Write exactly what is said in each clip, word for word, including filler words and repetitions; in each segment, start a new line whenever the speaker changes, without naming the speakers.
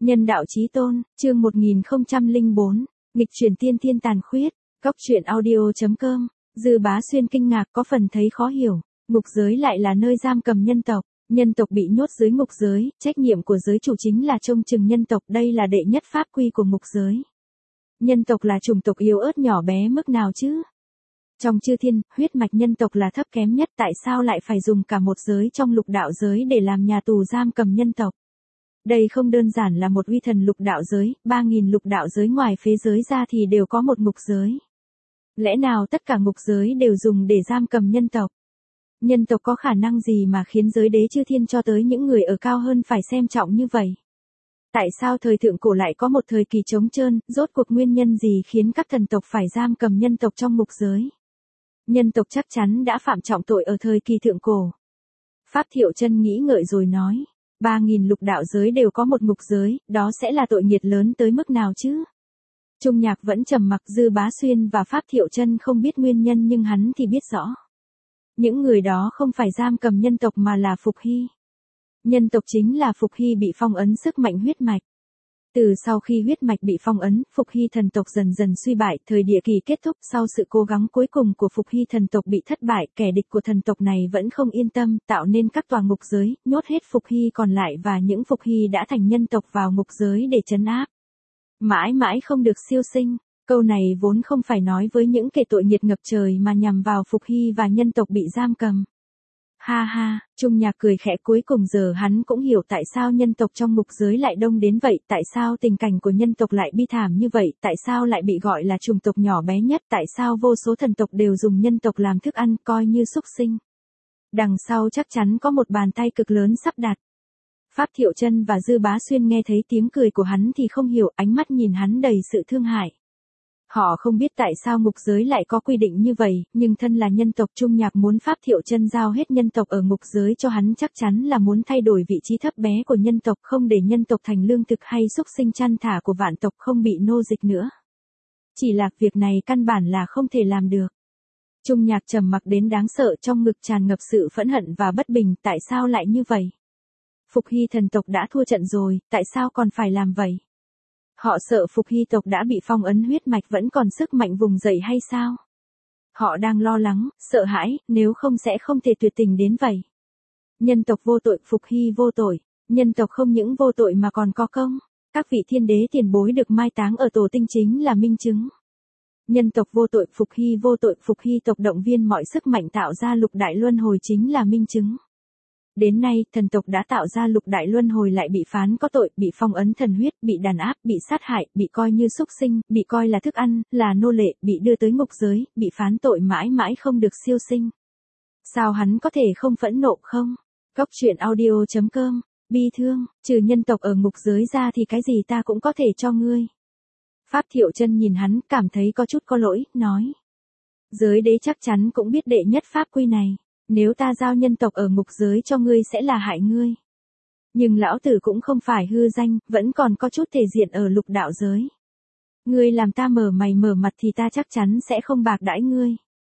Nhân đạo chí tôn, chương một nghìn không trăm lẻ bốn, nghịch chuyển tiên tiên tàn khuyết, góc truyện audio.com, Dư Bá Xuyên kinh ngạc có phần thấy khó hiểu, ngục giới lại là nơi giam cầm nhân tộc, nhân tộc bị nhốt dưới ngục giới, trách nhiệm của giới chủ chính là trông chừng nhân tộc, đây là đệ nhất pháp quy của ngục giới. Nhân tộc là chủng tộc yếu ớt nhỏ bé mức nào chứ? Trong chư thiên, huyết mạch nhân tộc là thấp kém nhất, tại sao lại phải dùng cả một giới trong lục đạo giới để làm nhà tù giam cầm nhân tộc? Đây không đơn giản là một uy thần lục đạo giới, ba nghìn lục đạo giới ngoài phế giới ra thì đều có một ngục giới. Lẽ nào tất cả ngục giới đều dùng để giam cầm nhân tộc? Nhân tộc có khả năng gì mà khiến giới đế chư thiên cho tới những người ở cao hơn phải xem trọng như vậy? Tại sao thời thượng cổ lại có một thời kỳ trống trơn, rốt cuộc nguyên nhân gì khiến các thần tộc phải giam cầm nhân tộc trong ngục giới? Nhân tộc chắc chắn đã phạm trọng tội ở thời kỳ thượng cổ. Pháp Thiệu Chân nghĩ ngợi rồi nói, ba nghìn lục đạo giới đều có một ngục giới, đó sẽ là tội nghiệt lớn tới mức nào chứ? Trung Nhạc vẫn trầm mặc, Dư Bá Xuyên và Pháp Thiệu Chân không biết nguyên nhân nhưng hắn thì biết rõ. Những người đó không phải giam cầm nhân tộc mà là Phục Hy. Nhân tộc chính là Phục Hy bị phong ấn sức mạnh huyết mạch. Từ sau khi huyết mạch bị phong ấn, Phục Hy thần tộc dần dần suy bại, thời địa kỳ kết thúc, sau sự cố gắng cuối cùng của Phục Hy thần tộc bị thất bại, kẻ địch của thần tộc này vẫn không yên tâm, tạo nên các tòa ngục giới, nhốt hết Phục Hy còn lại và những Phục Hy đã thành nhân tộc vào ngục giới để trấn áp. Mãi mãi không được siêu sinh, câu này vốn không phải nói với những kẻ tội nghiệt ngập trời mà nhằm vào Phục Hy và nhân tộc bị giam cầm. Ha ha, Trung Nhạc cười khẽ, cuối cùng giờ hắn cũng hiểu tại sao nhân tộc trong ngục giới lại đông đến vậy, tại sao tình cảnh của nhân tộc lại bi thảm như vậy, tại sao lại bị gọi là chủng tộc nhỏ bé nhất, tại sao vô số thần tộc đều dùng nhân tộc làm thức ăn, coi như súc sinh. Đằng sau chắc chắn có một bàn tay cực lớn sắp đặt. Pháp Thiệu Chân và Dư Bá Xuyên nghe thấy tiếng cười của hắn thì không hiểu, ánh mắt nhìn hắn đầy sự thương hại. Họ không biết tại sao ngục giới lại có quy định như vậy, nhưng thân là nhân tộc, Trung Nhạc muốn Pháp Thiệu Chân giao hết nhân tộc ở ngục giới cho hắn, chắc chắn là muốn thay đổi vị trí thấp bé của nhân tộc, không để nhân tộc thành lương thực hay súc sinh chăn thả của vạn tộc, không bị nô dịch nữa. Chỉ là việc này căn bản là không thể làm được. Trung Nhạc trầm mặc đến đáng sợ, trong ngực tràn ngập sự phẫn hận và bất bình, tại sao lại như vậy? Phục Hy thần tộc đã thua trận rồi, tại sao còn phải làm vậy? Họ sợ Phục Hy tộc đã bị phong ấn huyết mạch vẫn còn sức mạnh vùng dậy hay sao? Họ đang lo lắng, sợ hãi, nếu không sẽ không thể tuyệt tình đến vậy. Nhân tộc vô tội, Phục Hy vô tội, nhân tộc không những vô tội mà còn có công. Các vị thiên đế tiền bối được mai táng ở tổ tinh chính là minh chứng. Nhân tộc vô tội, Phục Hy vô tội, Phục Hy tộc động viên mọi sức mạnh tạo ra lục đại luân hồi chính là minh chứng. Đến nay, thần tộc đã tạo ra lục đại luân hồi lại bị phán có tội, bị phong ấn thần huyết, bị đàn áp, bị sát hại, bị coi như súc sinh, bị coi là thức ăn, là nô lệ, bị đưa tới ngục giới, bị phán tội mãi mãi không được siêu sinh. Sao hắn có thể không phẫn nộ không? Góc truyện audio.com, bi thương, trừ nhân tộc ở ngục giới ra thì cái gì ta cũng có thể cho ngươi. Pháp Thiệu Chân nhìn hắn, cảm thấy có chút có lỗi, nói. Giới đế chắc chắn cũng biết đệ nhất pháp quy này. Nếu ta giao nhân tộc ở ngục giới cho ngươi sẽ là hại ngươi. Nhưng lão tử cũng không phải hư danh, vẫn còn có chút thể diện ở lục đạo giới. Ngươi làm ta mở mày mở mặt thì ta chắc chắn sẽ không bạc đãi ngươi.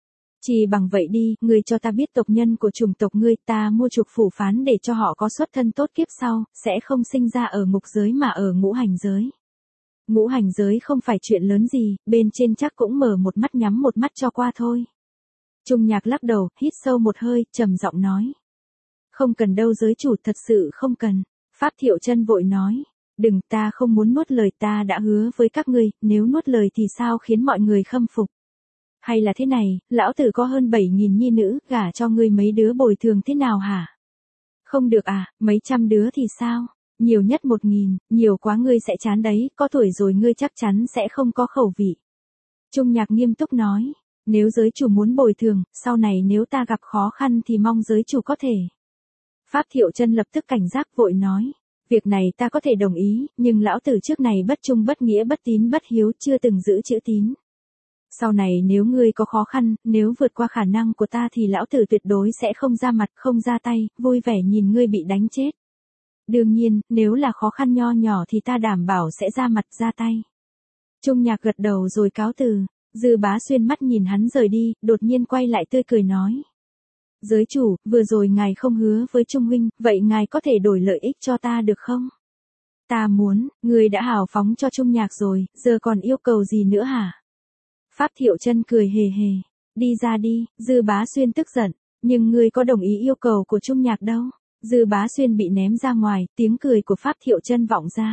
Chỉ bằng vậy đi, ngươi cho ta biết tộc nhân của chủng tộc ngươi, ta mua chuộc phủ phán để cho họ có xuất thân tốt kiếp sau, sẽ không sinh ra ở ngục giới mà ở ngũ hành giới. Ngũ hành giới không phải chuyện lớn gì, bên trên chắc cũng mở một mắt nhắm một mắt cho qua thôi. Trung Nhạc lắc đầu, hít sâu một hơi, trầm giọng nói. Không cần đâu giới chủ, thật sự không cần. Pháp Thiệu Chân vội nói. Đừng, ta không muốn nuốt lời, ta đã hứa với các ngươi, nếu nuốt lời thì sao khiến mọi người khâm phục. Hay là thế này, lão tử có hơn bảy nghìn nhi nữ, gả cho ngươi mấy đứa bồi thường thế nào hả? Không được à, mấy trăm đứa thì sao? Nhiều nhất một nghìn, nhiều quá ngươi sẽ chán đấy, có tuổi rồi ngươi chắc chắn sẽ không có khẩu vị. Trung Nhạc nghiêm túc nói. Nếu giới chủ muốn bồi thường, sau này nếu ta gặp khó khăn thì mong giới chủ có thể. Pháp Thiệu Chân lập tức cảnh giác vội nói. Việc này ta có thể đồng ý, nhưng lão tử trước này bất trung bất nghĩa bất tín bất hiếu, chưa từng giữ chữ tín. Sau này nếu ngươi có khó khăn, nếu vượt qua khả năng của ta thì lão tử tuyệt đối sẽ không ra mặt, không ra tay, vui vẻ nhìn ngươi bị đánh chết. Đương nhiên, nếu là khó khăn nho nhỏ thì ta đảm bảo sẽ ra mặt ra tay. Trung Nhạc gật đầu rồi cáo từ. Dư Bá Xuyên mắt nhìn hắn rời đi, đột nhiên quay lại tươi cười nói. Giới chủ, vừa rồi ngài không hứa với Trung huynh, vậy ngài có thể đổi lợi ích cho ta được không? Ta muốn, ngươi đã hào phóng cho Trung Nhạc rồi, giờ còn yêu cầu gì nữa hả? Pháp Thiệu Chân cười hề hề. Đi ra đi, Dư Bá Xuyên tức giận. Nhưng ngươi có đồng ý yêu cầu của Trung Nhạc đâu? Dư Bá Xuyên bị ném ra ngoài, tiếng cười của Pháp Thiệu Chân vọng ra.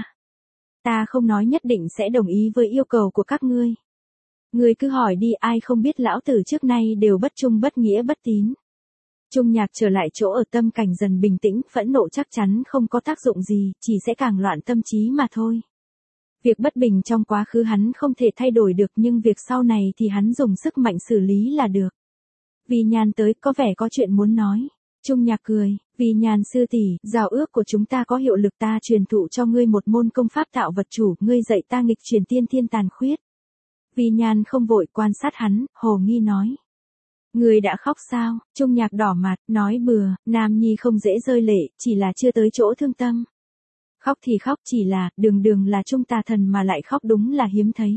Ta không nói nhất định sẽ đồng ý với yêu cầu của các ngươi. Ngươi cứ hỏi đi, ai không biết lão tử trước nay đều bất trung bất nghĩa bất tín. Trung Nhạc trở lại chỗ ở, tâm cảnh dần bình tĩnh, phẫn nộ chắc chắn không có tác dụng gì, chỉ sẽ càng loạn tâm trí mà thôi. Việc bất bình trong quá khứ hắn không thể thay đổi được, nhưng việc sau này thì hắn dùng sức mạnh xử lý là được. Vì Nhan tới, có vẻ có chuyện muốn nói. Trung Nhạc cười, Vì Nhan sư tỷ, giao ước của chúng ta có hiệu lực, ta truyền thụ cho ngươi một môn công pháp tạo vật chủ, ngươi dạy ta nghịch chuyển tiên thiên tàn khuyết. Vì Nhan không vội, quan sát hắn, hồ nghi nói. Ngươi đã khóc sao? Trung Nhạc đỏ mặt, nói bừa, nam nhi không dễ rơi lệ, chỉ là chưa tới chỗ thương tâm. Khóc thì khóc, chỉ là, đường đường là Trung tà thần mà lại khóc, đúng là hiếm thấy.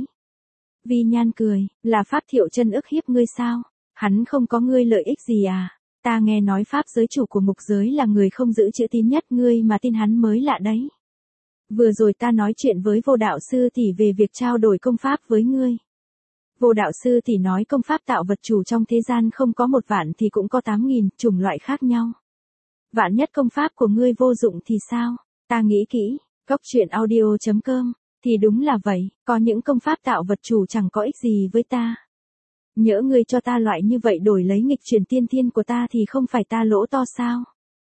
Vi Nhan cười, là Pháp Thiệu Chân ức hiếp ngươi sao? Hắn không có ngươi lợi ích gì à? Ta nghe nói Pháp giới chủ của mục giới là người không giữ chữ tín nhất, ngươi mà tin hắn mới lạ đấy. Vừa rồi ta nói chuyện với Vô đạo sư tỷ về việc trao đổi công pháp với ngươi. Vô đạo sư tỷ nói công pháp tạo vật chủ trong thế gian không có một vạn thì cũng có tám nghìn chủng loại khác nhau. Vạn nhất công pháp của ngươi vô dụng thì sao? Ta nghĩ kỹ, góc truyện audio chấm com, thì đúng là vậy, có những công pháp tạo vật chủ chẳng có ích gì với ta. Nhỡ ngươi cho ta loại như vậy đổi lấy nghịch chuyển tiên thiên của ta thì không phải ta lỗ to sao?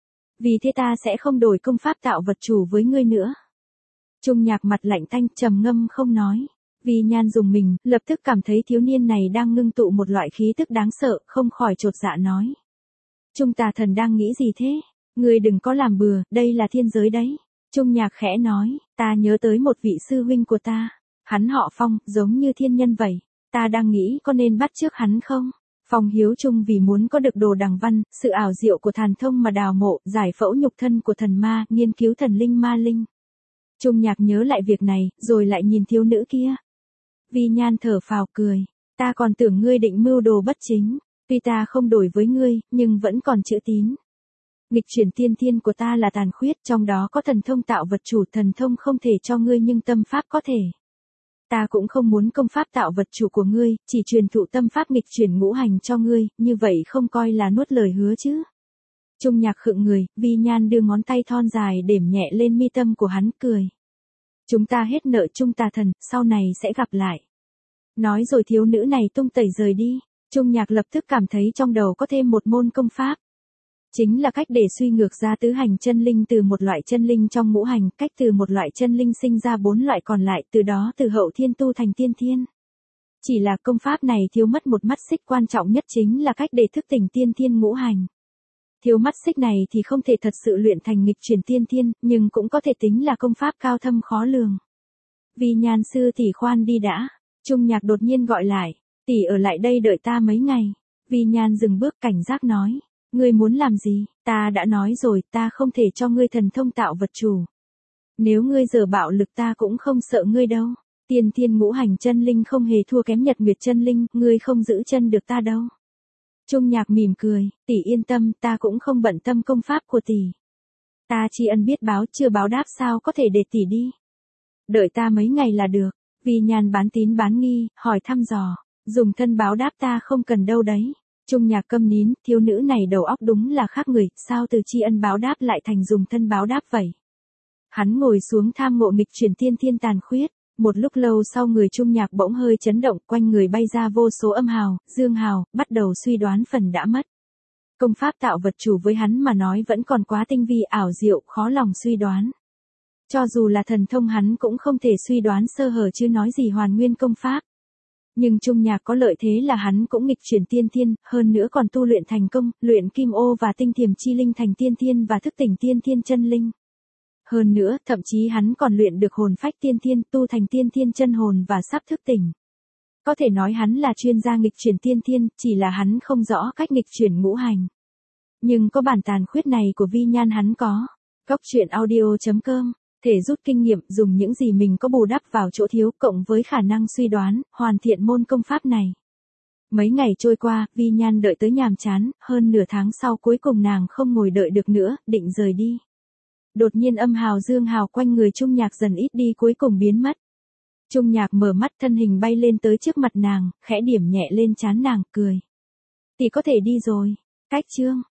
Vì thế ta sẽ không đổi công pháp tạo vật chủ với ngươi nữa. Trung Nhạc mặt lạnh tanh, trầm ngâm không nói. Vì Nhan dùng mình, lập tức cảm thấy thiếu niên này đang ngưng tụ một loại khí tức đáng sợ, không khỏi chột dạ nói. Trung tà thần đang nghĩ gì thế? Ngươi đừng có làm bừa, đây là thiên giới đấy. Trung Nhạc khẽ nói, ta nhớ tới một vị sư huynh của ta. Hắn họ Phong, giống như thiên nhân vậy. Ta đang nghĩ có nên bắt chước hắn không? Phong Hiếu Trung vì muốn có được đồ đằng văn, sự ảo diệu của thần thông mà đào mộ, giải phẫu nhục thân của thần ma, nghiên cứu thần linh ma linh. Trung Nhạc nhớ lại việc này, rồi lại nhìn thiếu nữ kia. Vi Nhan thở phào cười, ta còn tưởng ngươi định mưu đồ bất chính, tuy ta không đổi với ngươi, nhưng vẫn còn chữ tín. Nghịch chuyển tiên thiên của ta là tàn khuyết, trong đó có thần thông tạo vật chủ, thần thông không thể cho ngươi nhưng tâm pháp có thể. Ta cũng không muốn công pháp tạo vật chủ của ngươi, chỉ truyền thụ tâm pháp nghịch chuyển ngũ hành cho ngươi, như vậy không coi là nuốt lời hứa chứ. Trung Nhạc khựng người, Vi Nhan đưa ngón tay thon dài đểm nhẹ lên mi tâm của hắn, cười. Chúng ta hết nợ Trung tà thần, sau này sẽ gặp lại. Nói rồi thiếu nữ này tung tẩy rời đi. Trung Nhạc lập tức cảm thấy trong đầu có thêm một môn công pháp. Chính là cách để suy ngược ra tứ hành chân linh từ một loại chân linh trong ngũ hành, cách từ một loại chân linh sinh ra bốn loại còn lại, từ đó từ hậu thiên tu thành tiên thiên. Chỉ là công pháp này thiếu mất một mắt xích quan trọng nhất, chính là cách để thức tỉnh tiên thiên ngũ hành. Thiếu mắt xích này thì không thể thật sự luyện thành nghịch chuyển tiên thiên, nhưng cũng có thể tính là công pháp cao thâm khó lường. Vì Nhan sư tỷ khoan đi đã. Trung Nhạc đột nhiên gọi lại, tỷ ở lại đây đợi ta mấy ngày. Vì Nhan dừng bước, cảnh giác nói, ngươi muốn làm gì? Ta đã nói rồi, ta không thể cho ngươi thần thông tạo vật chủ. Nếu ngươi giờ bạo lực ta cũng không sợ ngươi đâu. Tiên thiên ngũ hành chân linh không hề thua kém Nhật Nguyệt chân linh, ngươi không giữ chân được ta đâu. Trung Nhạc mỉm cười, tỷ yên tâm, ta cũng không bận tâm công pháp của tỷ. Ta tri ân biết báo, chưa báo đáp sao có thể để tỷ đi. Đợi ta mấy ngày là được. Vì Nhan bán tín bán nghi, hỏi thăm dò, dùng thân báo đáp ta không cần đâu đấy. Trung Nhạc câm nín, thiếu nữ này đầu óc đúng là khác người, sao từ tri ân báo đáp lại thành dùng thân báo đáp vậy? Hắn ngồi xuống tham ngộ nghịch chuyển tiên thiên tàn khuyết, một lúc lâu sau người Trung Nhạc bỗng hơi chấn động, quanh người bay ra vô số âm hào, dương hào, bắt đầu suy đoán phần đã mất. Công pháp tạo vật chủ với hắn mà nói vẫn còn quá tinh vi ảo diệu, khó lòng suy đoán. Cho dù là thần thông hắn cũng không thể suy đoán sơ hở chứ nói gì hoàn nguyên công pháp. Nhưng Trung Nhạc có lợi thế là hắn cũng nghịch chuyển tiên thiên, hơn nữa còn tu luyện thành công, luyện kim ô và tinh thiềm chi linh thành tiên thiên và thức tỉnh tiên thiên chân linh. Hơn nữa, thậm chí hắn còn luyện được hồn phách tiên thiên, tu thành tiên thiên chân hồn và sắp thức tỉnh. Có thể nói hắn là chuyên gia nghịch chuyển tiên thiên, chỉ là hắn không rõ cách nghịch chuyển ngũ hành. Nhưng có bản tàn khuyết này của Vi Nhan hắn có. Góc truyện audio chấm com, thể rút kinh nghiệm, dùng những gì mình có bù đắp vào chỗ thiếu, cộng với khả năng suy đoán, hoàn thiện môn công pháp này. Mấy ngày trôi qua, Vi Nhan đợi tới nhàm chán, hơn nửa tháng sau cuối cùng nàng không ngồi đợi được nữa, định rời đi. Đột nhiên âm hào dương hào quanh người Trung Nhạc dần ít đi cuối cùng biến mất. Trung Nhạc mở mắt thân hình bay lên tới trước mặt nàng, khẽ điểm nhẹ lên trán nàng, cười. Tỷ có thể đi rồi. Cách chương.